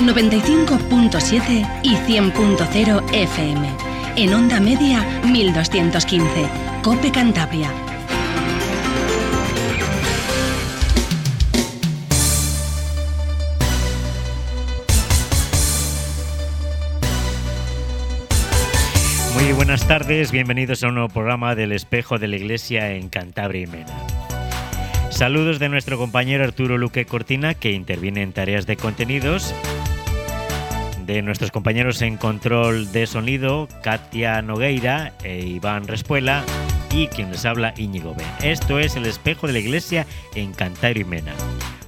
95.7 y 100.0 FM. En onda media 1215. COPE Cantabria. Muy buenas tardes, bienvenidos a un nuevo programa del Espejo de la Iglesia en Cantabria y Mena. Saludos de nuestro compañero Arturo Luque Cortina, que interviene en tareas de contenidos, de nuestros compañeros en control de sonido, Katia Nogueira e Iván Respuela, y quien les habla, Íñigo B. Esto es el Espejo de la Iglesia en Cantabria y Mena.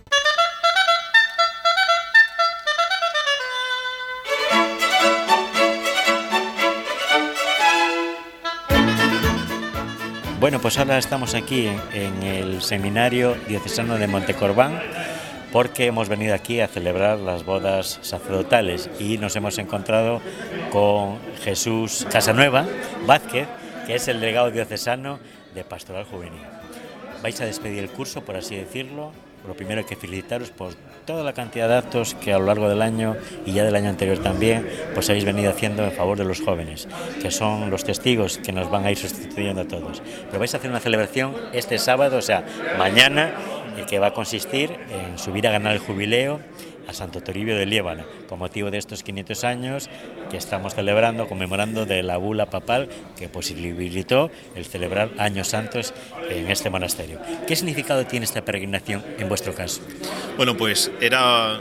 Bueno, pues ahora estamos aquí en el Seminario Diocesano de Montecorbán, porque hemos venido aquí a celebrar las bodas sacerdotales y nos hemos encontrado con Jesús Casanueva Vázquez, que es el delegado diocesano de Pastoral Juvenil. Vais a despedir el curso, por así decirlo. Lo primero hay que felicitaros por toda la cantidad de actos que a lo largo del año y ya del año anterior también pues habéis venido haciendo en favor de los jóvenes, que son los testigos que nos van a ir sustituyendo a todos. Pero vais a hacer una celebración este sábado, o sea, mañana, que va a consistir en subir a ganar el jubileo a Santo Toribio de Liébana, con motivo de estos 500 años que estamos celebrando, conmemorando de la bula papal que posibilitó el celebrar años santos en este monasterio. ¿Qué significado tiene esta peregrinación en vuestro caso? Bueno, pues era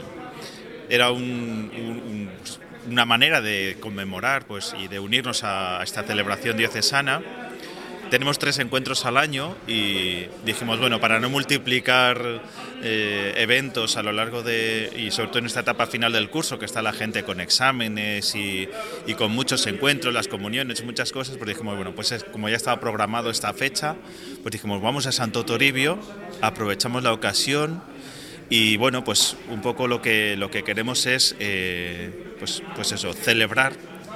una manera de conmemorar pues, y de unirnos a esta celebración diocesana. Tenemos 3 encuentros al año y dijimos, bueno, para no multiplicar eventos a lo largo y sobre todo en esta etapa final del curso, que está la gente con exámenes y con muchos encuentros, las comuniones, muchas cosas, pues dijimos, bueno, pues como ya estaba programado esta fecha, pues dijimos, vamos a Santo Toribio, aprovechamos la ocasión y bueno, pues un poco lo que queremos es, pues eso, celebrar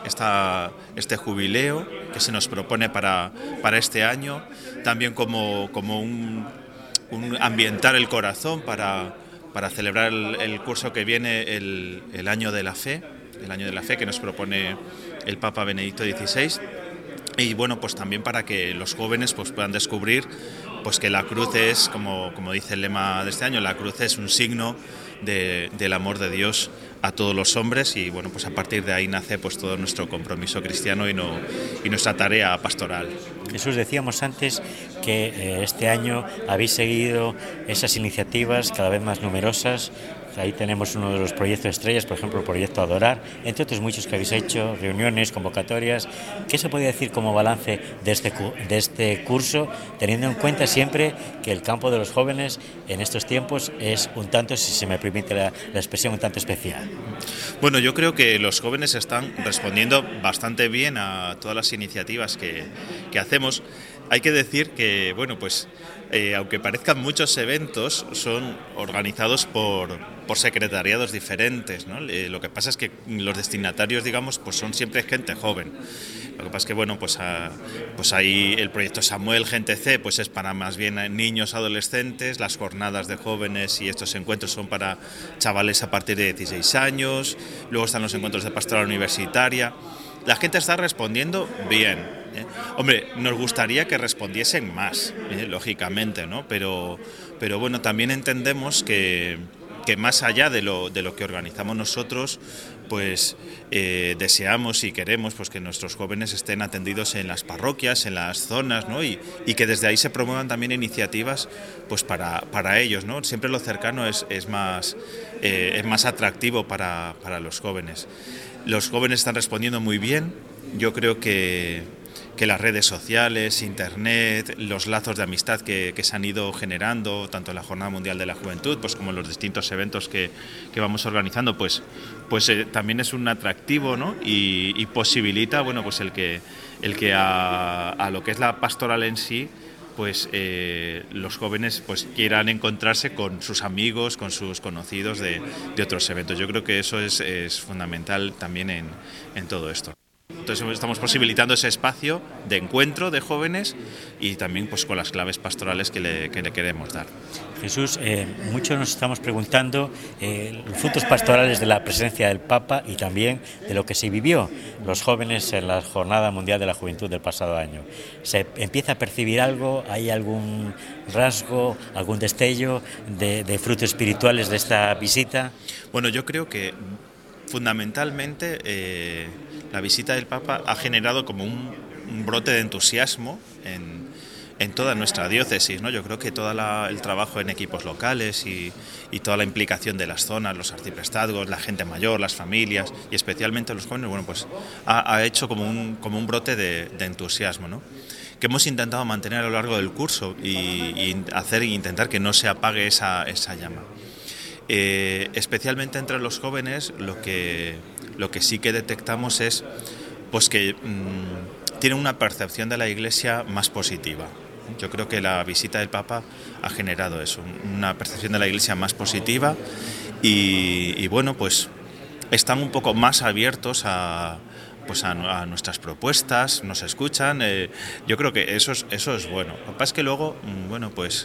este jubileo que se nos propone para este año, también como un ambientar el corazón para celebrar el curso que viene, el año de la fe, que nos propone el Papa Benedicto XVI, y bueno, pues también para que los jóvenes pues puedan descubrir pues que la cruz es, como dice el lema de este año, la cruz es un signo del amor de Dios a todos los hombres y bueno, pues a partir de ahí nace pues todo nuestro compromiso cristiano y nuestra tarea pastoral. Jesús, decíamos antes que este año habéis seguido esas iniciativas cada vez más numerosas. Ahí tenemos uno de los proyectos estrellas, por ejemplo, el proyecto Adorar, entre otros muchos que habéis hecho, reuniones, convocatorias. ¿Qué se puede decir como balance de este curso, teniendo en cuenta siempre que el campo de los jóvenes en estos tiempos es un tanto, si se me permite la expresión, un tanto especial? Bueno, yo creo que los jóvenes están respondiendo bastante bien a todas las iniciativas que hacemos. Hay que decir que, bueno, pues aunque parezcan muchos eventos, son organizados por secretariados diferentes, ¿no? Lo que pasa es que los destinatarios, digamos, pues son siempre gente joven. Lo que pasa es que, bueno, pues ahí el proyecto Samuel Gente C pues es para más bien niños, adolescentes, las jornadas de jóvenes y estos encuentros son para chavales a partir de 16 años, luego están los encuentros de pastoral universitaria. La gente está respondiendo bien. Hombre, nos gustaría que respondiesen más, lógicamente, ¿no? Pero bueno, también entendemos que más allá de lo que organizamos nosotros, pues deseamos y queremos pues que nuestros jóvenes estén atendidos en las parroquias, en las zonas, ¿no? Y que desde ahí se promuevan también iniciativas pues para ellos, ¿no? Siempre lo cercano es más atractivo para los jóvenes. Los jóvenes están respondiendo muy bien. Yo creo que las redes sociales, internet, los lazos de amistad que se han ido generando, tanto en la Jornada Mundial de la Juventud pues como en los distintos eventos que vamos organizando, pues también es un atractivo, ¿no? y posibilita, bueno, pues el que a lo que es la pastoral en sí, pues los jóvenes pues quieran encontrarse con sus amigos, con sus conocidos de otros eventos. Yo creo que eso es fundamental también en todo esto. Entonces estamos posibilitando ese espacio de encuentro de jóvenes y también pues con las claves pastorales que le queremos dar. Jesús, muchos nos estamos preguntando los frutos pastorales de la presencia del Papa y también de lo que se vivió los jóvenes en la Jornada Mundial de la Juventud del pasado año. ¿Se empieza a percibir algo? ¿Hay algún rasgo, algún destello de frutos espirituales de esta visita? Bueno, yo creo que fundamentalmente la visita del Papa ha generado como un brote de entusiasmo en toda nuestra diócesis, ¿no? Yo creo que todo el trabajo en equipos locales y toda la implicación de las zonas, los arciprestazgos, la gente mayor, las familias y especialmente los jóvenes, bueno, pues ha hecho como un brote de entusiasmo, ¿no? Que hemos intentado mantener a lo largo del curso y intentar que no se apague esa llama. Especialmente entre los jóvenes, lo que sí que detectamos es pues que tienen una percepción de la Iglesia más positiva. Yo creo que la visita del Papa ha generado eso, una percepción de la Iglesia más positiva y bueno, pues están un poco más abiertos a nuestras propuestas, nos escuchan. Yo creo que eso es bueno. Lo que pasa es que luego, bueno, pues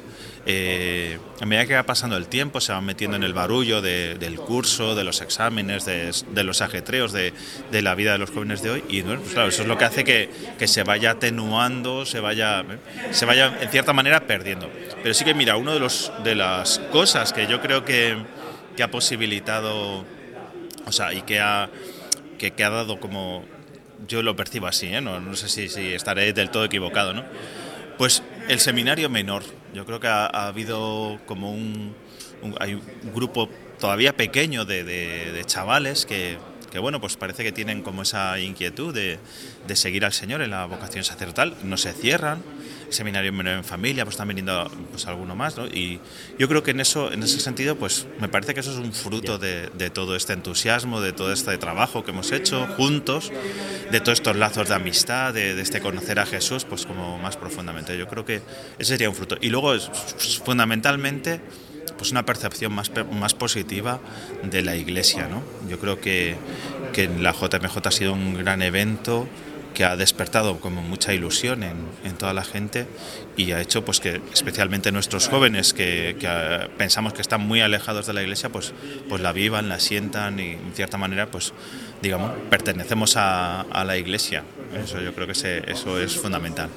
a medida que va pasando el tiempo se van metiendo en el barullo del curso, de los exámenes, de los ajetreos de la vida de los jóvenes de hoy y bueno, pues claro, eso es lo que hace que se vaya atenuando, se vaya en cierta manera perdiendo. Pero sí que mira, una de las cosas que yo creo que ha posibilitado, o sea, y que ha dado como, yo lo percibo así, no sé si estaré del todo equivocado, ¿no? Pues el seminario menor, yo creo que ha habido como hay un grupo todavía pequeño de chavales que bueno, pues parece que tienen como esa inquietud de seguir al Señor en la vocación sacerdotal, no se cierran. El seminario menor en familia, pues están viniendo pues alguno más, ¿no? Y yo creo que en ese sentido, pues me parece que eso es un fruto de todo este entusiasmo, de todo este trabajo que hemos hecho juntos, de todos estos lazos de amistad, de este conocer a Jesús, pues como más profundamente. Yo creo que ese sería un fruto. Y luego es fundamentalmente pues una percepción más positiva de la Iglesia, ¿no? Yo creo que la JMJ ha sido un gran evento que ha despertado como mucha ilusión en toda la gente y ha hecho pues que especialmente nuestros jóvenes que pensamos que están muy alejados de la Iglesia pues la vivan, la sientan y en cierta manera pues digamos pertenecemos a la Iglesia. Eso yo creo que eso es fundamental.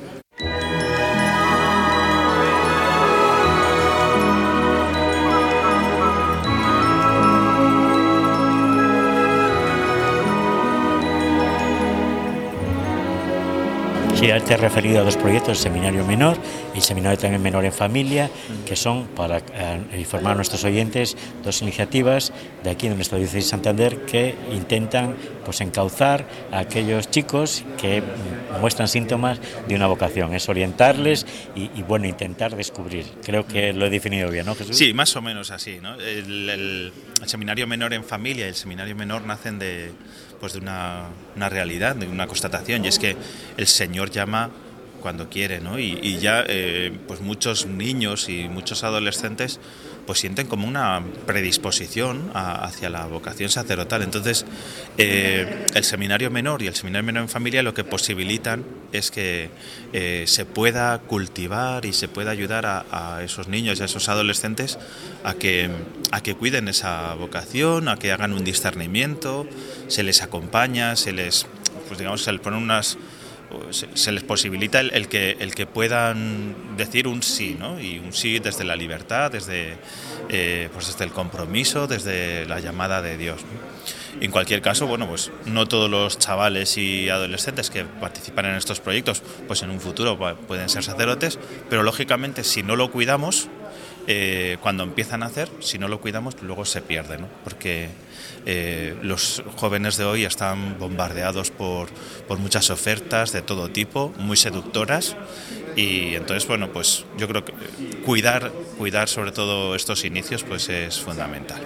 Sí, te he referido a dos proyectos, el Seminario Menor y el Seminario también Menor en Familia, que son, para informar a nuestros oyentes, dos iniciativas de aquí en nuestra diócesis de Santander que intentan pues encauzar a aquellos chicos que muestran síntomas de una vocación, es orientarles y bueno, intentar descubrir. Creo que lo he definido bien, ¿no, Jesús? Sí, más o menos así, ¿no? El Seminario Menor en Familia y el Seminario Menor nacen de una realidad, de una constatación, y es que el Señor llama cuando quiere, ¿no? Y ya pues muchos niños y muchos adolescentes pues sienten como una predisposición hacia la vocación sacerdotal. Entonces el Seminario Menor y el Seminario Menor en Familia lo que posibilitan es que se pueda cultivar y se pueda ayudar a esos niños y a esos adolescentes a que cuiden esa vocación, a que hagan un discernimiento, se les acompaña, se les pone se les posibilita el que puedan decir un sí, ¿no? Y un sí desde la libertad, desde el compromiso, desde la llamada de Dios, ¿no? En cualquier caso, bueno, pues no todos los chavales y adolescentes que participan en estos proyectos, pues en un futuro pueden ser sacerdotes, pero lógicamente si no lo cuidamos, cuando empiezan a hacer, si no lo cuidamos, luego se pierde, ¿no? Porque los jóvenes de hoy están bombardeados por muchas ofertas de todo tipo, muy seductoras, y entonces, bueno, pues yo creo que cuidar sobre todo estos inicios pues es fundamental.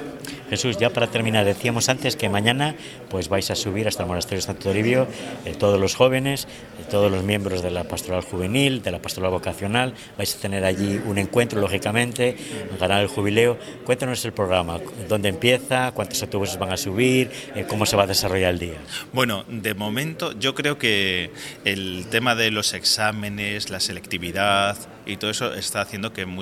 Jesús, ya para terminar, decíamos antes que mañana pues vais a subir hasta el monasterio de Santo Toribio, todos los jóvenes, todos los miembros de la pastoral juvenil, de la pastoral vocacional, vais a tener allí un encuentro, lógicamente, ganar el jubileo. Cuéntanos el programa, dónde empieza, cuántos autobuses van a subir, cómo se va a desarrollar el día. Bueno, de momento yo creo que el tema de los exámenes, la selectividad y todo eso está haciendo que,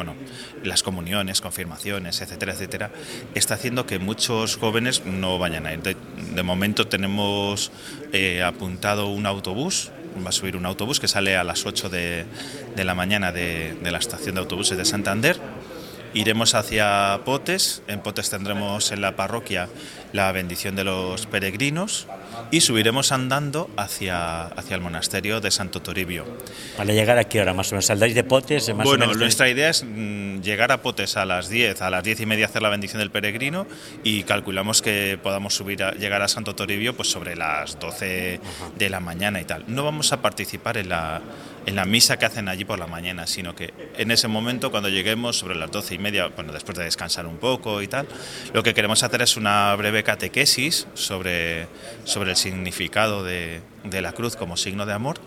las comuniones, confirmaciones, etcétera, etcétera, está haciendo que muchos jóvenes no vayan a ir. De momento tenemos apuntado un autobús, va a subir un autobús que sale a las 8 de la mañana de la estación de autobuses de Santander. Iremos hacia Potes, en Potes tendremos en la parroquia la bendición de los peregrinos y subiremos andando hacia el monasterio de Santo Toribio. ¿Para llegar a qué hora más o menos? ¿Saldráis de Potes? Nuestra idea es llegar a Potes a las 10 y media hacer la bendición del peregrino y calculamos que podamos llegar a Santo Toribio pues sobre las 12 de la mañana y tal. No vamos a participar en la misa que hacen allí por la mañana, sino que en ese momento, cuando lleguemos sobre las 12 y media, después de descansar un poco y tal, lo que queremos hacer es una breve catequesis sobre el significado de la cruz como signo de amor.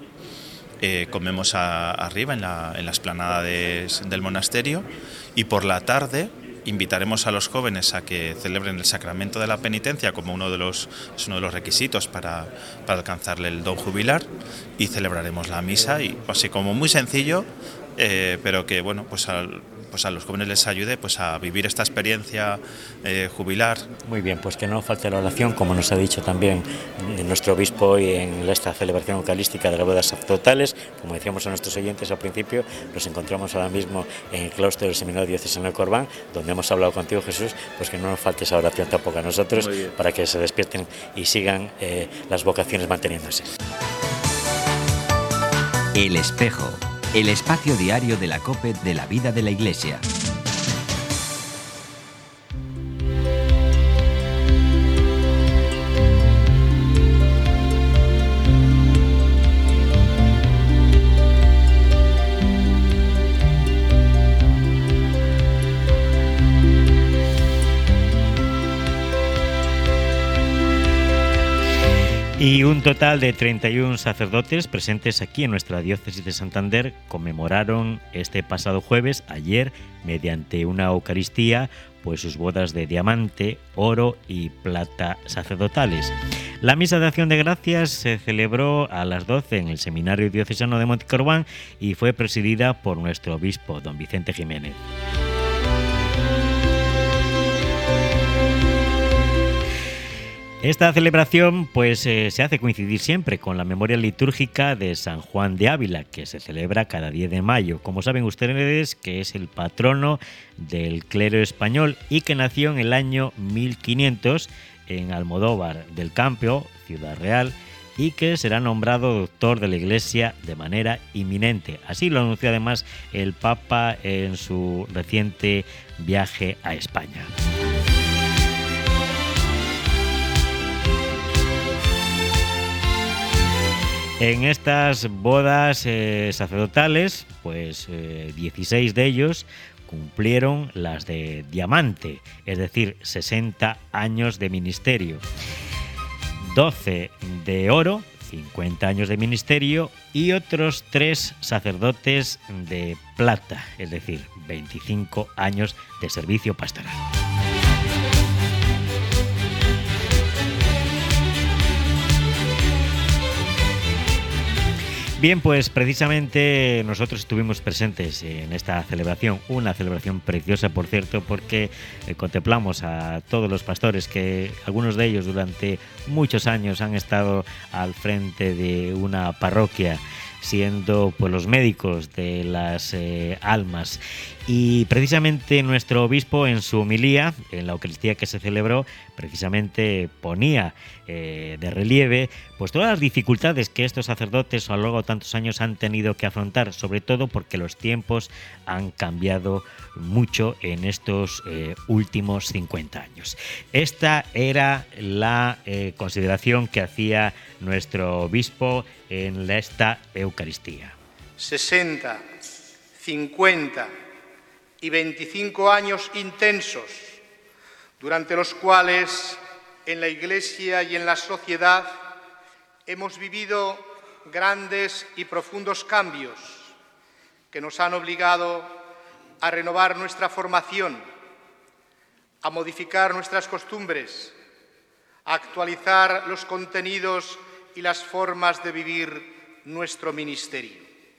Comemos arriba en la explanada del monasterio y por la tarde invitaremos a los jóvenes a que celebren el sacramento de la penitencia como uno de los requisitos para alcanzarle el don jubilar, y celebraremos la misa y así como muy sencillo, pero que a los jóvenes les ayude a vivir esta experiencia jubilar. Muy bien, pues que no falte la oración, como nos ha dicho también nuestro obispo hoy en esta celebración eucarística de las bodas sacerdotales. Como decíamos a nuestros oyentes al principio, nos encontramos ahora mismo en el claustro del Seminario Diocesano de Corbán, donde hemos hablado contigo, Jesús, pues que no nos falte esa oración tampoco a nosotros, para que se despierten y sigan las vocaciones manteniéndose. El Espejo, el espacio diario de la COPE de la vida de la Iglesia. Y un total de 31 sacerdotes presentes aquí en nuestra diócesis de Santander conmemoraron este pasado jueves, ayer, mediante una Eucaristía, pues sus bodas de diamante, oro y plata sacerdotales. La misa de acción de gracias se celebró a las 12 en el Seminario Diocesano de Montecorbán y fue presidida por nuestro obispo, don Vicente Jiménez. Esta celebración se hace coincidir siempre con la memoria litúrgica de San Juan de Ávila, que se celebra cada 10 de mayo. Como saben ustedes, que es el patrono del clero español y que nació en el año 1500 en Almodóvar del Campo, Ciudad Real, y que será nombrado doctor de la Iglesia de manera inminente. Así lo anunció además el Papa en su reciente viaje a España. En estas bodas sacerdotales, 16 de ellos cumplieron las de diamante, es decir, 60 años de ministerio. 12 de oro, 50 años de ministerio, y otros 3 sacerdotes de plata, es decir, 25 años de servicio pastoral. Bien, pues precisamente nosotros estuvimos presentes en esta celebración, una celebración preciosa, por cierto, porque contemplamos a todos los pastores que algunos de ellos durante muchos años han estado al frente de una parroquia, siendo los médicos de las almas. Y precisamente nuestro obispo en su homilía, en la Eucaristía que se celebró, precisamente ponía de relieve todas las dificultades que estos sacerdotes a lo largo de tantos años han tenido que afrontar, sobre todo porque los tiempos han cambiado mucho en estos últimos 50 años. Esta era la consideración que hacía nuestro obispo en esta Eucaristía. 60, 50 y 25 años intensos, durante los cuales en la Iglesia y en la sociedad hemos vivido grandes y profundos cambios que nos han obligado a renovar nuestra formación, a modificar nuestras costumbres, a actualizar los contenidos y las formas de vivir nuestro ministerio.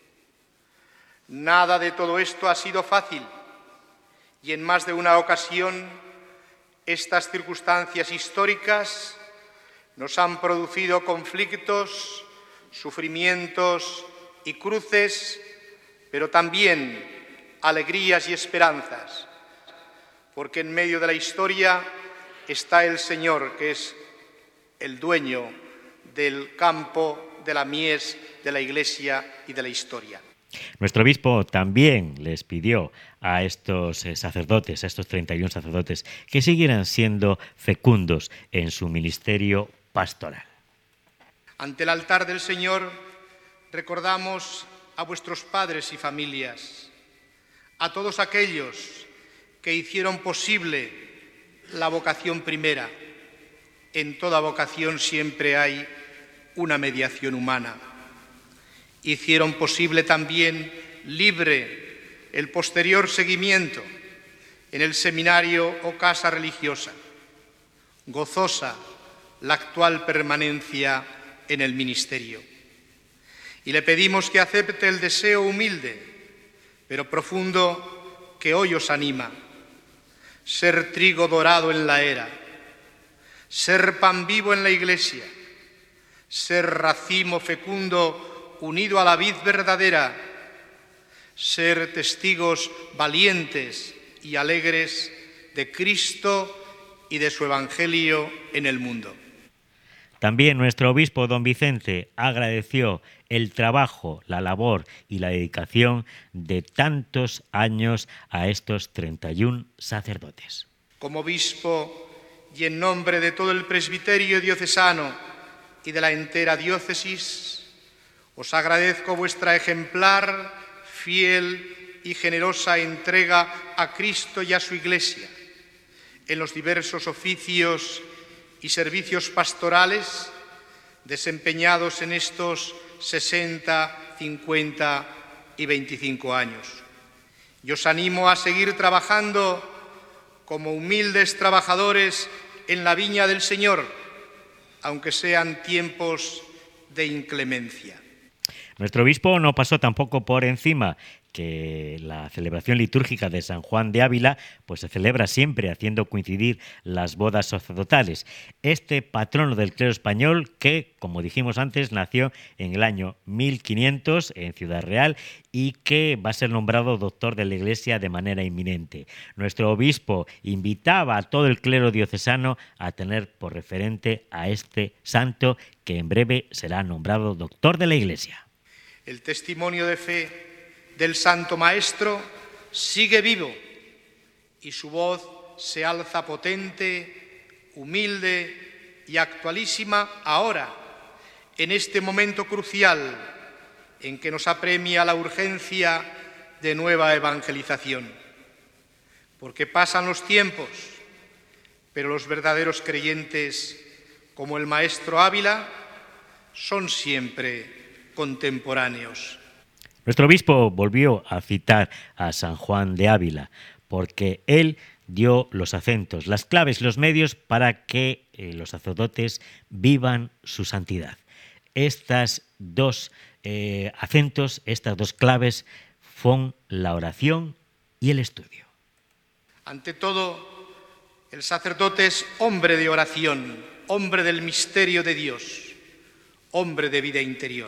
Nada de todo esto ha sido fácil y en más de una ocasión estas circunstancias históricas nos han producido conflictos, sufrimientos y cruces, pero también alegrías y esperanzas, porque en medio de la historia está el Señor, que es el dueño del campo, de la mies, de la Iglesia y de la historia. Nuestro obispo también les pidió a estos sacerdotes, a estos 31 sacerdotes, que siguieran siendo fecundos en su ministerio pastoral. Ante el altar del Señor recordamos a vuestros padres y familias, a todos aquellos que hicieron posible la vocación primera. En toda vocación siempre hay una mediación humana. Hicieron posible también libre el posterior seguimiento en el seminario o casa religiosa, gozosa la actual permanencia en el ministerio. Y le pedimos que acepte el deseo humilde, pero profundo, que hoy os anima: ser trigo dorado en la era, ser pan vivo en la Iglesia, ser racimo fecundo unido a la vid verdadera, ser testigos valientes y alegres de Cristo y de su Evangelio en el mundo. También nuestro obispo don Vicente agradeció el trabajo, la labor y la dedicación de tantos años a estos 31 sacerdotes. Como obispo y en nombre de todo el presbiterio diocesano y de la entera diócesis, os agradezco vuestra ejemplar, fiel y generosa entrega a Cristo y a su Iglesia en los diversos oficios y servicios pastorales desempeñados en estos 60, 50 y 25 años. Y os animo a seguir trabajando como humildes trabajadores en la viña del Señor, aunque sean tiempos de inclemencia. Nuestro obispo no pasó tampoco por encima que la celebración litúrgica de San Juan de Ávila pues se celebra siempre haciendo coincidir las bodas sacerdotales. Este patrono del clero español que, como dijimos antes, nació en el año 1500 en Ciudad Real y que va a ser nombrado doctor de la Iglesia de manera inminente. Nuestro obispo invitaba a todo el clero diocesano a tener por referente a este santo que en breve será nombrado doctor de la Iglesia. El testimonio de fe del Santo Maestro sigue vivo y su voz se alza potente, humilde y actualísima ahora, en este momento crucial en que nos apremia la urgencia de nueva evangelización. Porque pasan los tiempos, pero los verdaderos creyentes, como el Maestro Ávila, son siempre contemporáneos. Nuestro obispo volvió a citar a San Juan de Ávila porque él dio los acentos, las claves, los medios para que los sacerdotes vivan su santidad. Estas dos acentos, estas dos claves son la oración y el estudio. Ante todo, el sacerdote es hombre de oración, hombre del misterio de Dios, hombre de vida interior.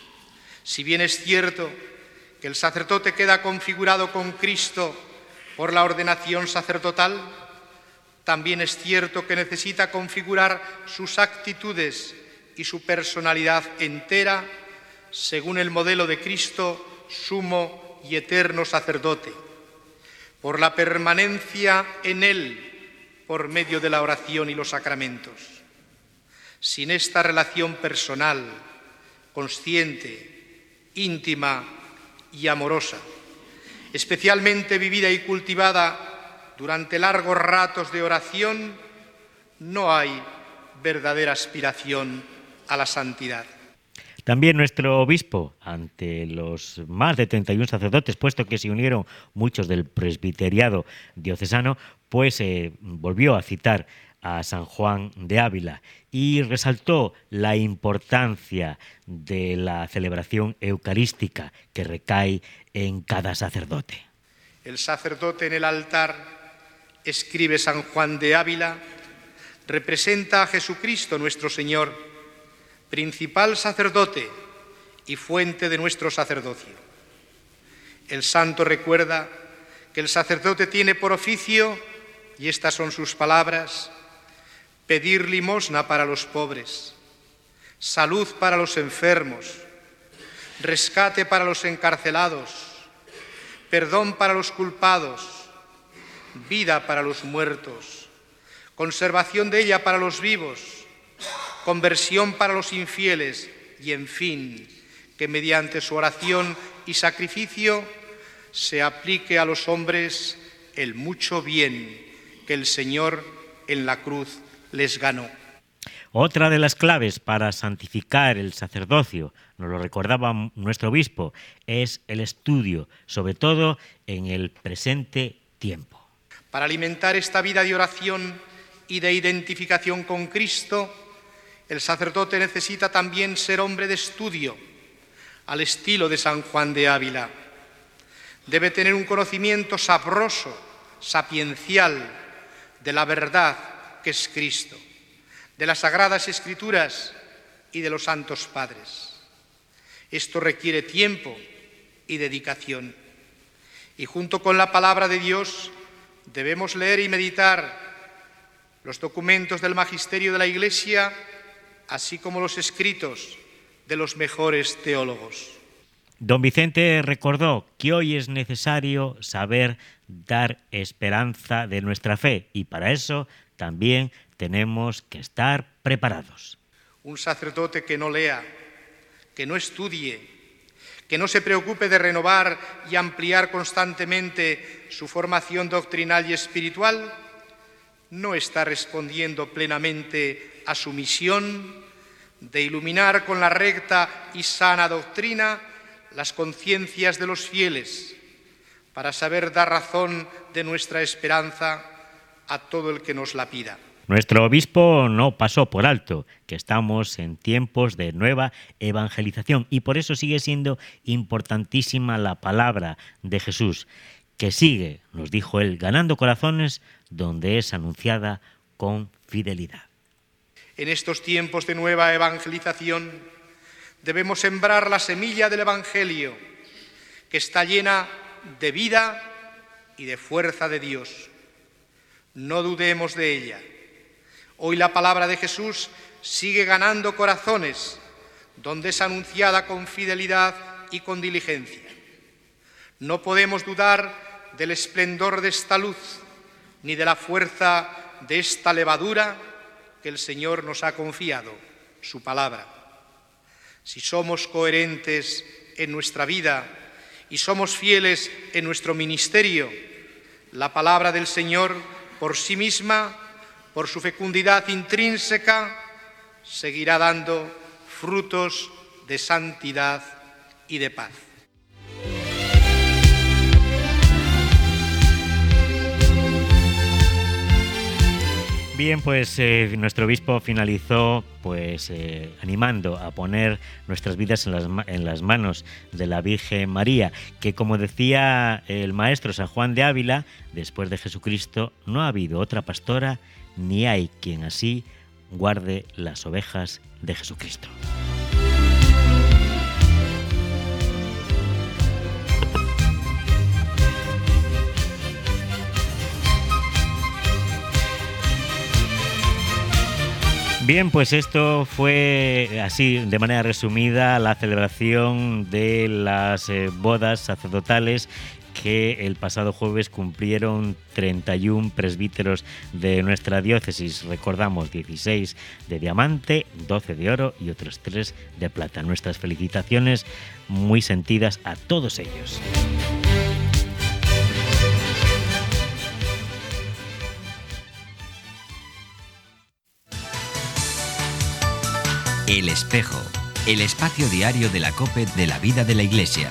Si bien es cierto que el sacerdote queda configurado con Cristo por la ordenación sacerdotal, también es cierto que necesita configurar sus actitudes y su personalidad entera según el modelo de Cristo, sumo y eterno sacerdote, por la permanencia en Él por medio de la oración y los sacramentos. Sin esta relación personal, consciente, íntima y amorosa, especialmente vivida y cultivada durante largos ratos de oración, no hay verdadera aspiración a la santidad. También nuestro obispo, ante los más de 31 sacerdotes, puesto que se unieron muchos del presbiteriado diocesano, pues volvió a citar a San Juan de Ávila y resaltó la importancia de la celebración eucarística que recae en cada sacerdote. El sacerdote en el altar, escribe San Juan de Ávila, representa a Jesucristo nuestro Señor, principal sacerdote y fuente de nuestro sacerdocio. El santo recuerda que el sacerdote tiene por oficio, y estas son sus palabras, pedir limosna para los pobres, salud para los enfermos, rescate para los encarcelados, perdón para los culpados, vida para los muertos, conservación de ella para los vivos, conversión para los infieles y, en fin, que mediante su oración y sacrificio se aplique a los hombres el mucho bien que el Señor en la cruz les ganó. Otra de las claves para santificar el sacerdocio, nos lo recordaba nuestro obispo, es el estudio, sobre todo en el presente tiempo. Para alimentar esta vida de oración y de identificación con Cristo, el sacerdote necesita también ser hombre de estudio, al estilo de San Juan de Ávila. Debe tener un conocimiento sabroso, sapiencial, de la verdad que es Cristo, de las Sagradas Escrituras y de los Santos Padres. Esto requiere tiempo y dedicación. Y junto con la palabra de Dios debemos leer y meditar los documentos del magisterio de la Iglesia, así como los escritos de los mejores teólogos. Don Vicente recordó que hoy es necesario saber dar esperanza de nuestra fe y para eso también tenemos que estar preparados. Un sacerdote que no lea, que no estudie, que no se preocupe de renovar y ampliar constantemente su formación doctrinal y espiritual, no está respondiendo plenamente a su misión de iluminar con la recta y sana doctrina las conciencias de los fieles, para saber dar razón de nuestra esperanza a todo el que nos la pida. Nuestro obispo no pasó por alto que estamos en tiempos de nueva evangelización y por eso sigue siendo importantísima la palabra de Jesús, que sigue, nos dijo él, ganando corazones donde es anunciada con fidelidad. En estos tiempos de nueva evangelización debemos sembrar la semilla del Evangelio, que está llena de vida y de fuerza de Dios. No dudemos de ella. Hoy la palabra de Jesús sigue ganando corazones, donde es anunciada con fidelidad y con diligencia. No podemos dudar del esplendor de esta luz, ni de la fuerza de esta levadura que el Señor nos ha confiado, su palabra. Si somos coherentes en nuestra vida y somos fieles en nuestro ministerio, la palabra del Señor por sí misma, por su fecundidad intrínseca, seguirá dando frutos de santidad y de paz. Bien, pues nuestro obispo finalizó animando a poner nuestras vidas en las manos de la Virgen María, que como decía el maestro San Juan de Ávila, después de Jesucristo no ha habido otra pastora ni hay quien así guarde las ovejas de Jesucristo. Bien, pues esto fue así, de manera resumida, la celebración de las bodas sacerdotales que el pasado jueves cumplieron 31 presbíteros de nuestra diócesis. Recordamos 16 de diamante, 12 de oro y otros 3 de plata. Nuestras felicitaciones muy sentidas a todos ellos. El Espejo, el espacio diario de la COPE de la vida de la Iglesia.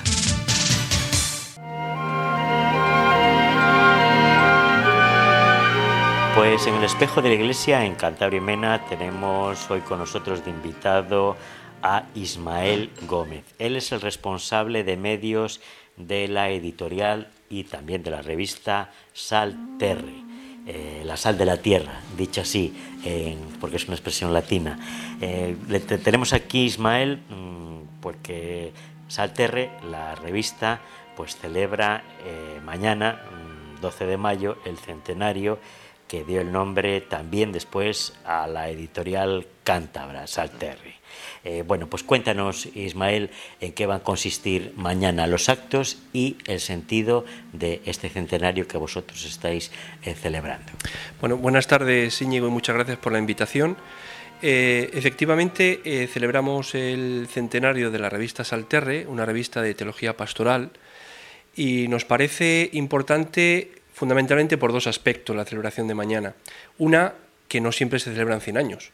Pues en el Espejo de la Iglesia, en Cantabria y Mena, tenemos hoy con nosotros de invitado a Ismael Gómez. Él es el responsable de medios de la editorial y también de la revista Sal Terre. La sal de la tierra, dicho así, porque es una expresión latina. Tenemos aquí Ismael porque Sal Terre, la revista, pues celebra mañana, 12 de mayo, el centenario que dio el nombre también después a la editorial cántabra, Sal Terre. Bueno, pues cuéntanos, Ismael, en qué van a consistir mañana los actos y el sentido de este centenario que vosotros estáis celebrando. Bueno, buenas tardes, Íñigo, y muchas gracias por la invitación. Efectivamente, celebramos el centenario de la revista Sal Terre, una revista de teología pastoral, y nos parece importante fundamentalmente por dos aspectos la celebración de mañana. Una, que no siempre se celebran 100 años.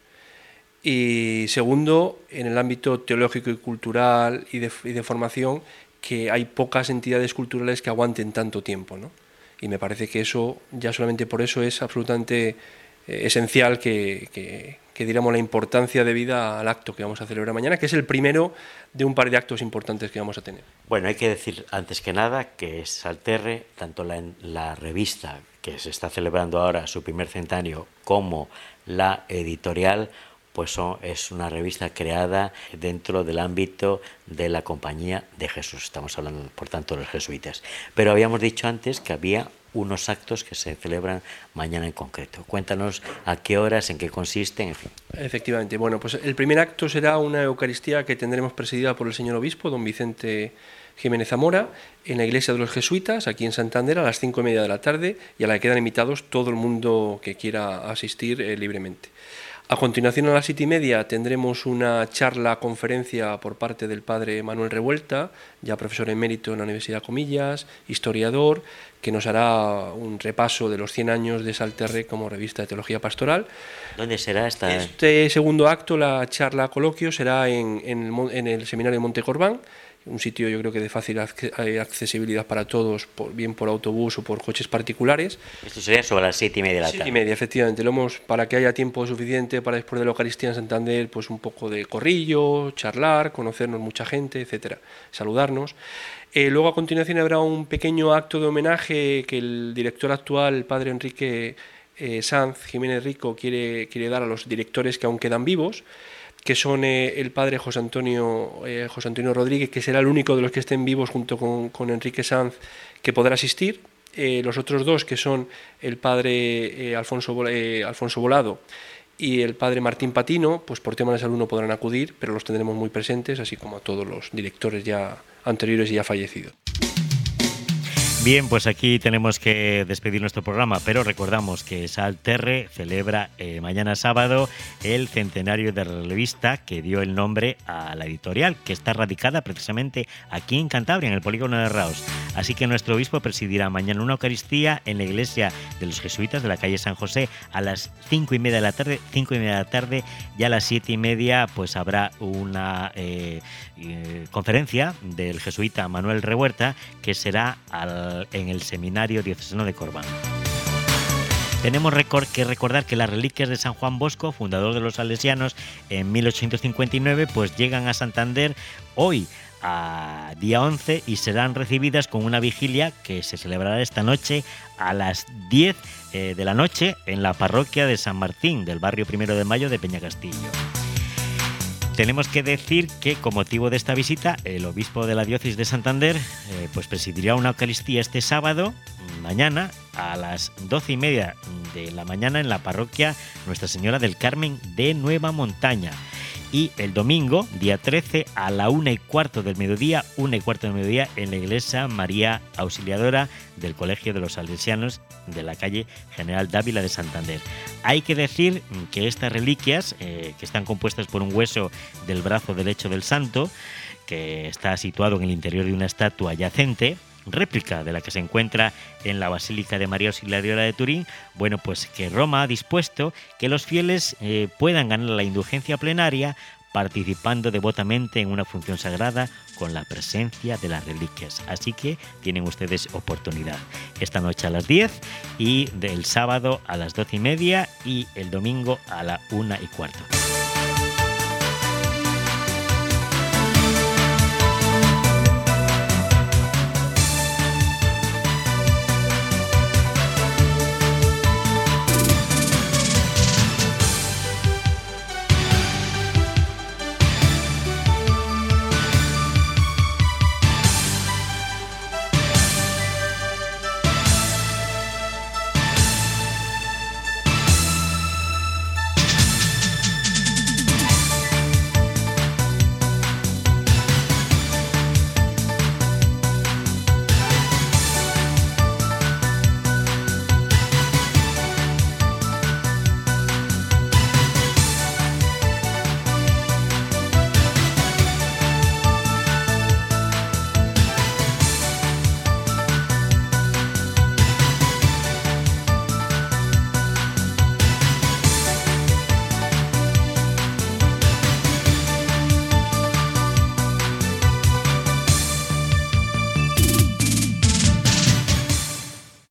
Y segundo, en el ámbito teológico y cultural y de formación, que hay pocas entidades culturales que aguanten tanto tiempo, ¿no? Y me parece que eso, ya solamente por eso, es absolutamente esencial que diéramos la importancia debida al acto que vamos a celebrar mañana, que es el primero de un par de actos importantes que vamos a tener. Bueno, hay que decir antes que nada que Sal Terre, tanto la revista que se está celebrando ahora su primer centenario como la editorial, pues es una revista creada dentro del ámbito de la Compañía de Jesús. Estamos hablando, por tanto, de los jesuitas. Pero habíamos dicho antes que había unos actos que se celebran mañana en concreto. Cuéntanos a qué horas, en qué consisten, en fin. Efectivamente. Bueno, pues el primer acto será una Eucaristía que tendremos presidida por el señor obispo, don Vicente Jiménez Zamora, en la iglesia de los jesuitas, aquí en Santander, a las 5:30 de la tarde, y a la que quedan invitados todo el mundo que quiera asistir libremente. A continuación, a las 7:30, tendremos una conferencia por parte del padre Manuel Revuelta, ya profesor emérito en la Universidad Comillas, historiador, que nos hará un repaso de los 100 años de Sal Terre como revista de teología pastoral. ¿Dónde será esta? Este segundo acto, la charla coloquio, será en el seminario de Montecorbán, un sitio yo creo que de fácil accesibilidad para todos, bien por autobús o por coches particulares. Esto sería sobre las 7:30 de la tarde. 7:30, efectivamente. Para que haya tiempo suficiente para después de la Eucaristía en Santander, pues un poco de corrillo, charlar, conocernos mucha gente, etcétera, saludarnos. Luego a continuación habrá un pequeño acto de homenaje que el director actual, el padre Enrique Sanz Jiménez Rico, quiere dar a los directores que aún quedan vivos, que son el padre José Antonio Rodríguez, que será el único de los que estén vivos junto con Enrique Sanz que podrá asistir. Los otros dos, que son el padre Alfonso Volado y el padre Martín Patino, pues por tema de salud no podrán acudir, pero los tendremos muy presentes, así como a todos los directores ya anteriores y ya fallecidos. Bien, pues aquí tenemos que despedir nuestro programa, pero recordamos que Sal Terre celebra mañana sábado el centenario de la revista que dio el nombre a la editorial, que está radicada precisamente aquí en Cantabria, en el polígono de Raos. Así que nuestro obispo presidirá mañana una Eucaristía en la iglesia de los jesuitas de la calle San José a las 5:30 de la tarde, 5:30 de la tarde, y a las 7:30 pues habrá una conferencia del jesuita Manuel Revuelta, que será en el Seminario Diocesano de Corbán. Tenemos que recordar que las reliquias de San Juan Bosco, fundador de los salesianos en 1859, pues llegan a Santander hoy, a día 11, y serán recibidas con una vigilia que se celebrará esta noche a las 10 de la noche en la parroquia de San Martín, del barrio 1 de Mayo de Peñacastillo. Tenemos que decir que, con motivo de esta visita, el obispo de la diócesis de Santander pues presidirá una Eucaristía este sábado, mañana, a las 12:30 de la mañana en la parroquia Nuestra Señora del Carmen de Nueva Montaña. Y el domingo, día 13, a la 1:15 del mediodía, en la iglesia María Auxiliadora del Colegio de los Salesianos de la calle General Dávila de Santander. Hay que decir que estas reliquias, que están compuestas por un hueso del brazo derecho del santo, que está situado en el interior de una estatua yacente, réplica de la que se encuentra en la Basílica de María Auxiliadora de Turín, bueno, pues que Roma ha dispuesto que los fieles puedan ganar la indulgencia plenaria participando devotamente en una función sagrada con la presencia de las reliquias. Así que tienen ustedes oportunidad. Esta noche a las 10 y del sábado a las 12:30 y el domingo a la 1:15.